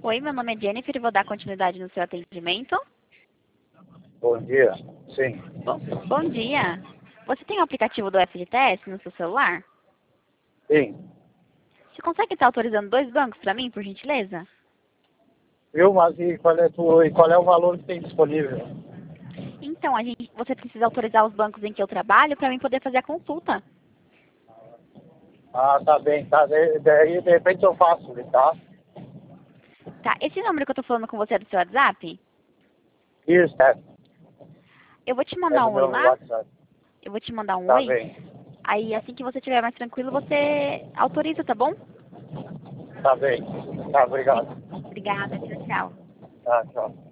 Oi, meu nome é Jennifer e vou dar continuidade no seu atendimento. Bom dia. Sim. Bom dia. Você tem o aplicativo do FGTS no seu celular? Sim. Você consegue estar autorizando 2 bancos para mim, por gentileza? Viu, mas qual é o valor que tem disponível? Então, você precisa autorizar os bancos em que eu trabalho para mim poder fazer a consulta. Ah, tá bem, tá. Daí, de repente eu faço, tá? Tá, esse número que eu tô falando com você é do seu WhatsApp? Isso, Eu vou te é mandar do um oi meu lá. WhatsApp. Eu vou te mandar um Tá oi. bem, Aí, assim que você estiver mais tranquilo, você autoriza, tá bom? tá bem. Tá, obrigado. Obrigada, tchau, tchau. Tá, tchau.